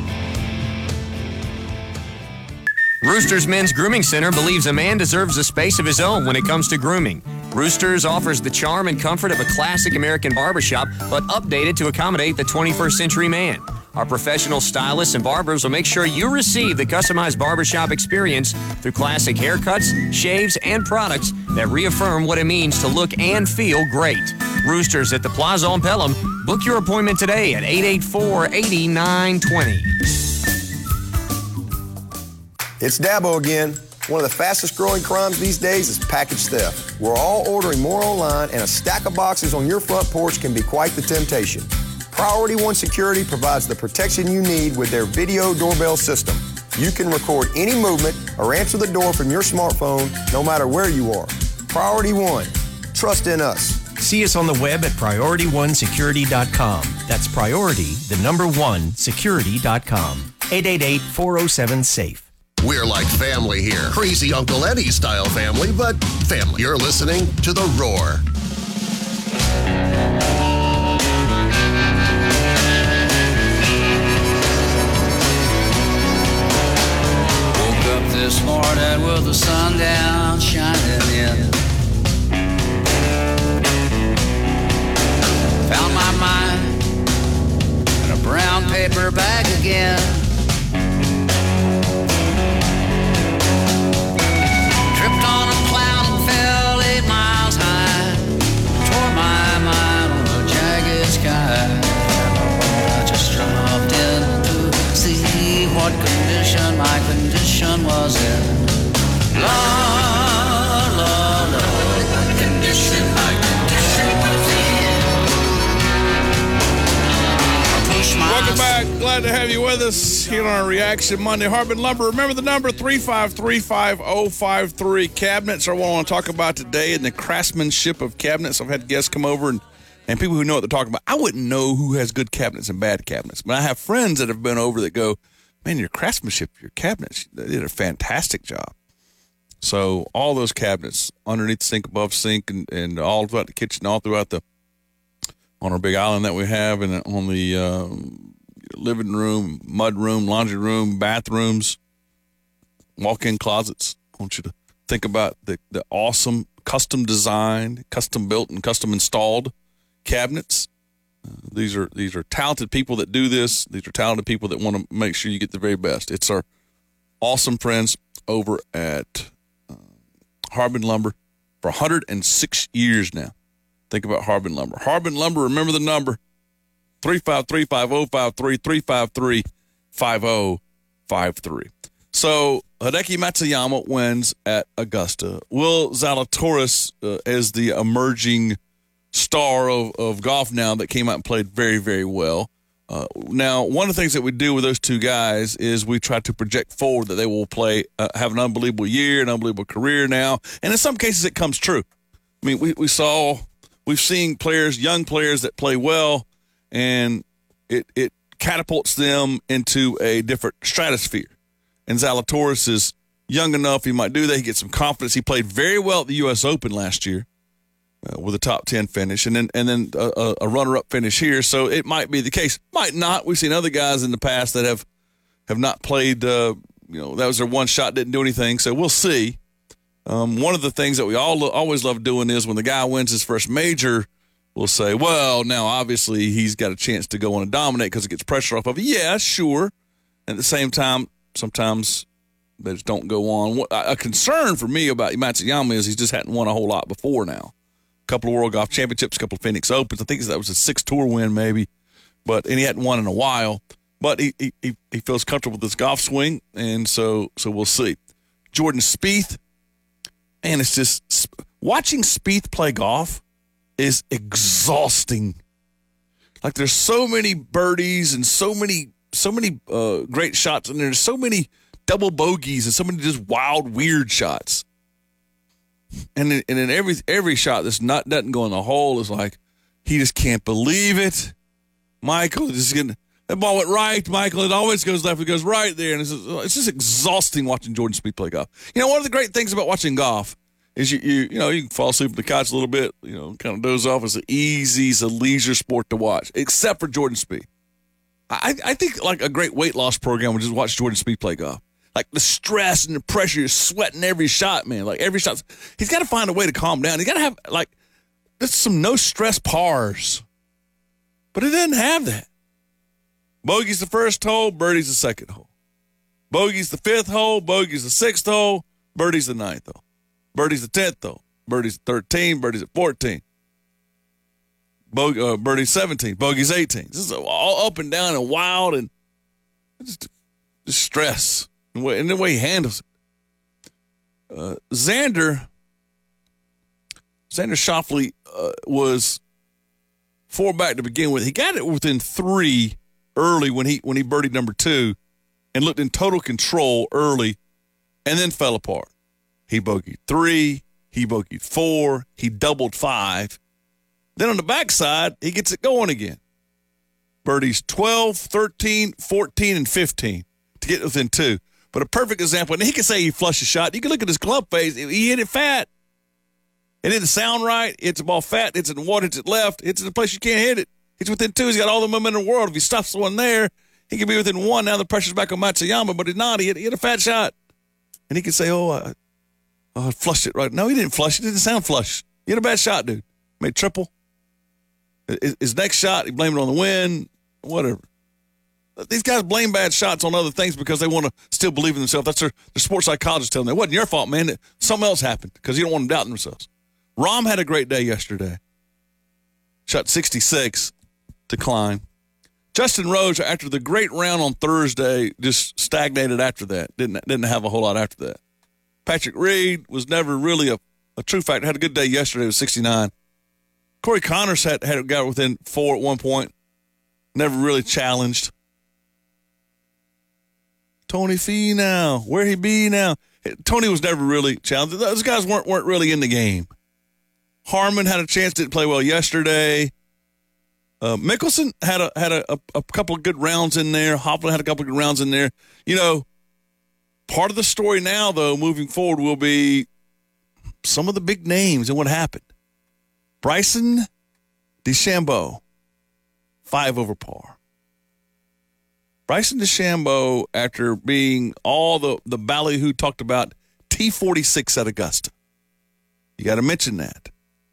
Roosters Men's Grooming Center believes a man deserves a space of his own when it comes to grooming. Roosters offers the charm and comfort of a classic American barbershop, but updated to accommodate the 21st century man. Our professional stylists and barbers will make sure you receive the customized barbershop experience through classic haircuts, shaves, and products that reaffirm what it means to look and feel great. Roosters at the Plaza on Pelham. Book your appointment today at 884-8920. It's Dabo again. One of the fastest growing crimes these days is package theft. We're all ordering more online, and a stack of boxes on your front porch can be quite the temptation. Priority One Security provides the protection you need with their video doorbell system. You can record any movement or answer the door from your smartphone no matter where you are. Priority One. Trust in us. See us on the web at PriorityOneSecurity.com. That's priority, the number one, security.com. 888-407-SAFE. We're like family here. Crazy Uncle Eddie style family, but family. You're listening to The Roar. Woke up this morning with the sun down shining in. Found my mind in a brown paper bag again. Tripped on a cloud and fell 8 miles high. Tore my mind on a jagged sky. I just dropped in to see what condition my condition was in. La, la, la, what condition my condition was in. Welcome back. Glad to have you with us here on our Reaction Monday. Harbin Lumber. Remember the number 3535053. Cabinets are what I want to talk about today, and the craftsmanship of cabinets. I've had guests come over and people who know what they're talking about. I wouldn't know who has good cabinets and bad cabinets, but I have friends that have been over that go, man, your craftsmanship, your cabinets, they did a fantastic job. So all those cabinets underneath the sink, above sink, and all throughout the kitchen, all throughout on our big island that we have, and on the living room, mud room, laundry room, bathrooms, walk-in closets. I want you to think about the awesome custom designed, custom built, and custom installed cabinets. These are talented people that do this. These are talented people that want to make sure you get the very best. It's our awesome friends over at Harbin Lumber for 106 years now. Think about Harbin Lumber. Harbin Lumber, remember the number, 353-5053, 353-5053. So Hideki Matsuyama wins at Augusta. Will Zalatoris is the emerging star of golf now that came out and played very, very well. Now, one of the things that we do with those two guys is we try to project forward that they will play, have an unbelievable year, an unbelievable career now. And in some cases, it comes true. I mean, we've seen players, young players that play well, and it catapults them into a different stratosphere. And Zalatoris is young enough, he might do that. He gets some confidence. He played very well at the U.S. Open last year with a top 10 finish, and then a runner-up finish here. So it might be the case. Might not. We've seen other guys in the past that have not played, that was their one shot, didn't do anything. So we'll see. One of the things that we always love doing is when the guy wins his first major, we'll say, well, now obviously he's got a chance to go on and dominate because it gets pressure off of it. Yeah, sure. At the same time, sometimes they just don't go on. A concern for me about Matsuyama is he just hadn't won a whole lot before now. A couple of World Golf Championships, a couple of Phoenix Opens. I think that was a 6th tour win maybe, and he hadn't won in a while. But he feels comfortable with his golf swing, and so we'll see. Jordan Spieth. And it's just watching Spieth play golf is exhausting. Like there's so many birdies and so many great shots, and there's so many double bogeys and so many just wild, weird shots. And in every shot that's doesn't go in the hole is like he just can't believe it. Michael just getting that ball went right. Michael, it always goes left. It goes right there, and it's just exhausting watching Jordan Spieth play golf. You know, one of the great things about watching golf is you can fall asleep on the couch a little bit, kind of doze off. It's a leisure sport to watch, except for Jordan Spieth. I think like a great weight loss program would just watch Jordan Spieth play golf. Like the stress and the pressure, you're sweating every shot, man. Like every shot, he's got to find a way to calm down. He's got to have there's some no stress pars, but it doesn't have that. Bogey's the first hole, birdie's the second hole. Bogey's the fifth hole, bogey's the sixth hole, birdie's the ninth hole. Birdie's the 10th hole, birdie's 13, birdie's at 14. Birdie's 17, bogey's 18. This is all up and down and wild and just stress and the way he handles it. Xander Schauffele was 4 back to begin with. He got it within 3 early when he birdied number 2 and looked in total control early and then fell apart. He bogeyed 3, he bogeyed 4, he doubled 5. Then on the backside, he gets it going again. Birdies 12, 13, 14, and 15 to get within 2. But a perfect example, and he can say he flushed a shot. You can look at his club face. He hit it fat. It didn't sound right. It's a ball fat. It's in the water. It's at left. It's in a place you can't hit it. He's within 2. He's got all the momentum in the world. If he stops the one there, he can be within 1. Now the pressure's back on Matsuyama, but he's not. He hit a fat shot. And he can say, I flushed it right. No, he didn't flush it. It didn't sound flush. He had a bad shot, dude. Made triple. His next shot, he blamed it on the wind, whatever. These guys blame bad shots on other things because they want to still believe in themselves. That's their sports psychologist telling them, it wasn't your fault, man. Something else happened because you don't want them doubting themselves. Rahm had a great day yesterday. Shot 66, decline. Justin Rose, after the great round on Thursday, just stagnated after that. Didn't have a whole lot after that. Patrick Reed was never really a true factor. Had a good day yesterday with 69. Corey Connors had got within 4 at one point. Never really challenged. Tony Finau, where he be now? Tony was never really challenged. Those guys weren't really in the game. Harmon had a chance, didn't play well yesterday. Mickelson had a couple of good rounds in there. Hoffman had a couple of good rounds in there. Part of the story now, though, moving forward, will be some of the big names and what happened. Bryson DeChambeau, 5 over par. Bryson DeChambeau, after being all the ballyhoo talked about, T46 at Augusta. You got to mention that.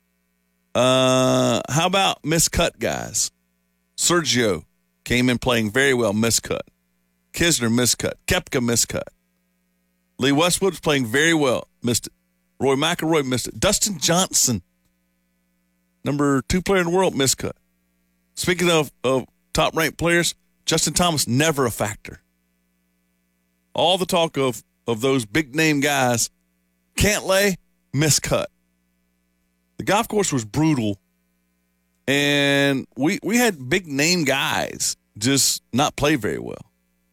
How about miscut guys? Sergio came in playing very well, miscut. Kisner miscut. Koepka miscut. Lee Westwood was playing very well, missed it. Roy McIlroy missed it. Dustin Johnson, number 2 player in the world, miscut. Speaking of top-ranked players, Justin Thomas, never a factor. All the talk of those big-name guys, Cantlay, miscut. The golf course was brutal, and we had big-name guys just not play very well.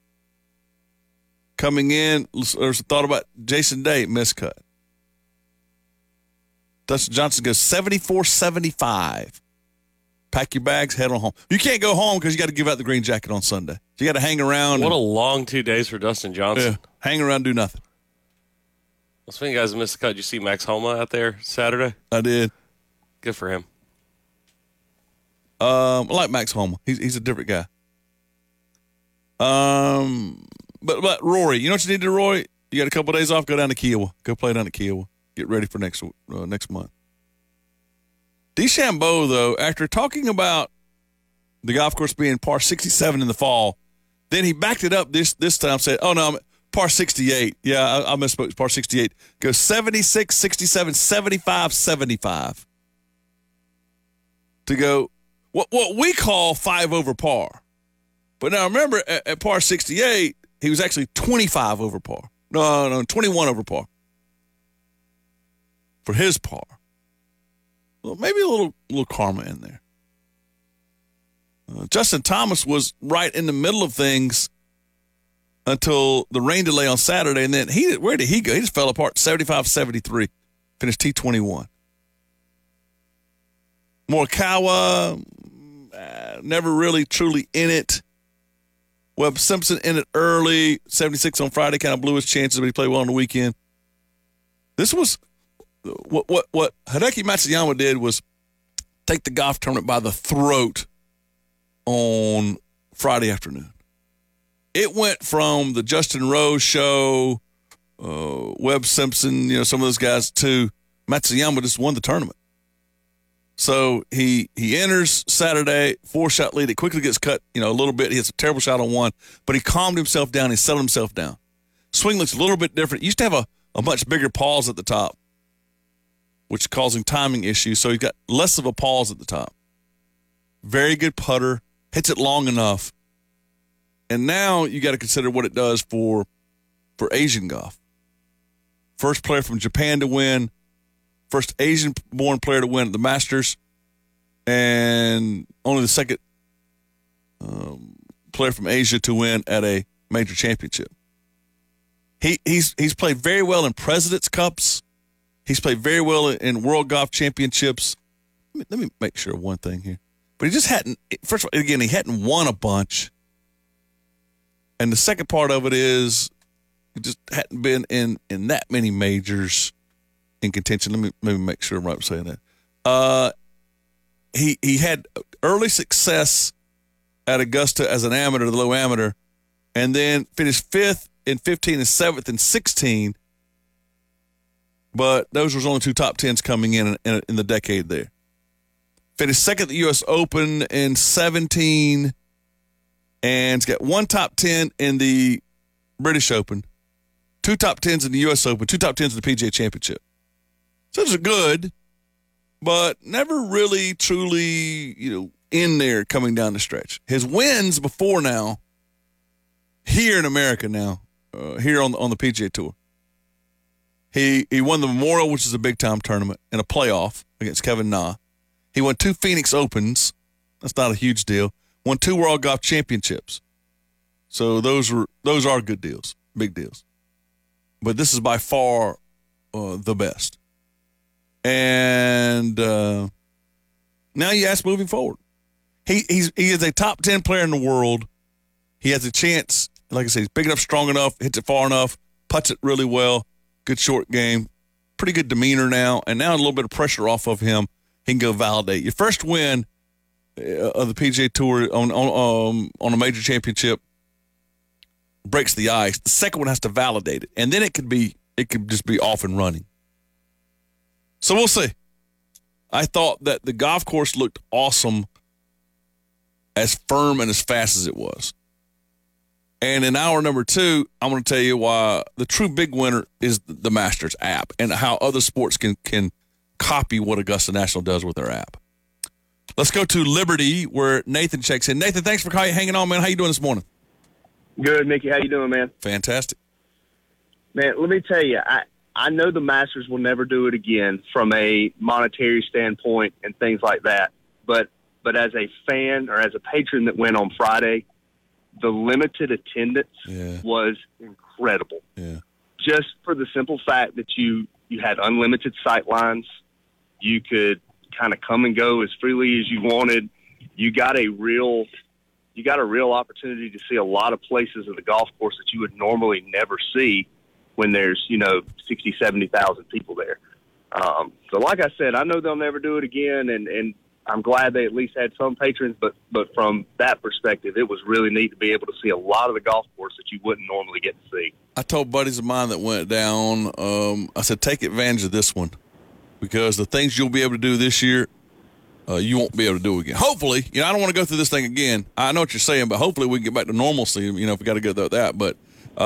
Coming in, there's a thought about Jason Day, miscut. Dustin Johnson goes 74-75. Pack your bags, head on home. You can't go home because you got to give out the green jacket on Sunday. You got to hang around. What a long 2 days for Dustin Johnson. Yeah, hang around, do nothing. Well, speaking of guys who missed the cut, did you see Max Homa out there Saturday? I did. Good for him. I like Max Homa. He's a different guy. But Rory, you know what you need to do, Rory? You got a couple of days off, go down to Kiowa. Go play down at Kiowa. Get ready for next month. DeChambeau, though, after talking about the golf course being par 67 in the fall, then he backed it up this time, said, oh, no, I'm par 68. Yeah, I misspoke. It's par 68. Goes 76, 67, 75, 75. To go what we call 5 over par. But now remember, at par 68, he was actually 25 over par. No, 21 over par. For his par. Well, maybe a little karma in there. Justin Thomas was right in the middle of things until the rain delay on Saturday, and then where did he go? He just fell apart. 75-73, finished T21. Morikawa, never really truly in it. Webb Simpson in it early, 76 on Friday, kind of blew his chances, but he played well on the weekend. This was what Hideki Matsuyama did was take the golf tournament by the throat on Friday afternoon. It went from the Justin Rose show, Webb Simpson, some of those guys, to Matsuyama just won the tournament. So he enters Saturday, 4-shot lead. It quickly gets cut, a little bit. He hits a terrible shot on one, but he calmed himself down. He settled himself down. Swing looks a little bit different. He used to have a much bigger pause at the top, which is causing timing issues. So he's got less of a pause at the top. Very good putter. Hits it long enough. And now you got to consider what it does for Asian golf. First player from Japan to win. First Asian-born player to win at the Masters. And only the second player from Asia to win at a major championship. He's played very well in President's Cups. He's played very well in World Golf Championships. Let me make sure of one thing here. But he just hadn't, first of all, again, he hadn't won a bunch. And the second part of it is he just hadn't been in that many majors in contention. Let me make sure I'm right saying that. He had early success at Augusta as an amateur, the low amateur, and then finished 5th in 15 and 7th in 16. But those was only 2 top 10s coming in the decade there. Finished second at the U.S. Open in 17, and he's got 1 top 10 in the British Open, 2 top 10s in the U.S. Open, 2 top 10s in the PGA Championship. So those are good, but never really truly, in there coming down the stretch. His wins before now, here in America now, here on the PGA Tour. He won the Memorial, which is a big-time tournament, in a playoff against Kevin Na. He won 2 Phoenix Opens. That's not a huge deal. Won 2 World Golf Championships. So those are good deals, big deals. But this is by far the best. And now you ask moving forward. He is a top 10 player in the world. He has a chance, like I said, he's big enough, strong enough, hits it far enough, putts it really well, good short game, pretty good demeanor now, and now a little bit of pressure off of him. He can go validate. Your first win of the PGA Tour on a major championship breaks the ice. The second one has to validate it, and then it could just be off and running. So we'll see. I thought that the golf course looked awesome, as firm and as fast as it was. And in hour number 2, I'm going to tell you why the true big winner is the Masters app and how other sports can copy what Augusta National does with their app. Let's go to Liberty, where Nathan checks in. Nathan, thanks for hanging on, man. How you doing this morning? Good, Mickey. How you doing, man? Fantastic. Man, let me tell you, I know the Masters will never do it again from a monetary standpoint and things like that. But as a fan or as a patron that went on Friday, the limited attendance was incredible. Yeah. Just for the simple fact that you had unlimited sight lines. You could kind of come and go as freely as you wanted. You got a real opportunity to see a lot of places of the golf course that you would normally never see when there's, 60, 70,000 people there. So like I said, I know they'll never do it again, and I'm glad they at least had some patrons, but from that perspective, it was really neat to be able to see a lot of the golf course that you wouldn't normally get to see. I told buddies of mine that went down, I said, take advantage of this one, because the things you'll be able to do this year, you won't be able to do again. Hopefully, I don't want to go through this thing again. I know what you're saying, but hopefully we can get back to normalcy, if we got to go through that. But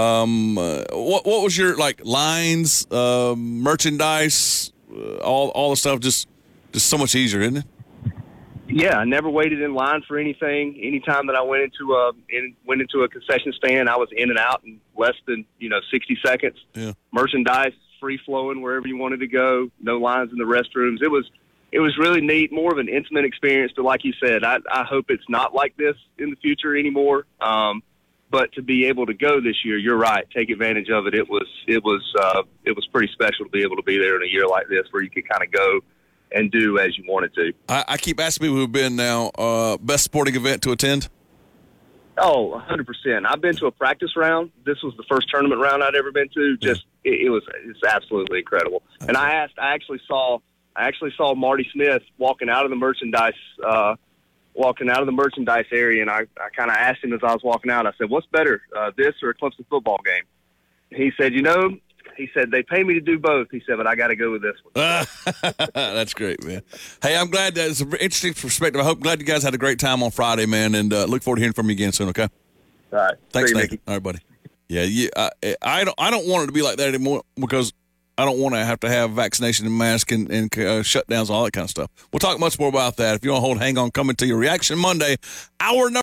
what was your, lines, merchandise, all the stuff, just so much easier, isn't it? Yeah, I never waited in line for anything. Anytime that I went into a concession stand, I was in and out in less than 60 seconds. Yeah. Merchandise free flowing wherever you wanted to go. No lines in the restrooms. It was really neat, more of an intimate experience. But like you said, I hope it's not like this in the future anymore. But to be able to go this year, you're right. Take advantage of it. It was pretty special to be able to be there in a year like this, where you could kind of go and do as you wanted to. I keep asking people who've been now, best sporting event to attend. Oh, 100%. I've been to a practice round. This was the first tournament round I'd ever been to. It's absolutely incredible. And I actually saw Marty Smith walking out of the merchandise area, and I kind of asked him as I was walking out. I said, "What's better, this or a Clemson football game?" He said, they pay me to do both. He said, but I got to go with this one. That's great, man. Hey, I'm glad that it's an interesting perspective. Glad you guys had a great time on Friday, man, and look forward to hearing from you again soon, okay? All right. Thanks, See you, Nathan. All right, buddy. Yeah, I don't want it to be like that anymore because I don't want to have vaccination and mask and shutdowns and all that kind of stuff. We'll talk much more about that. If you want to hang on, coming to your Reaction Monday, hour number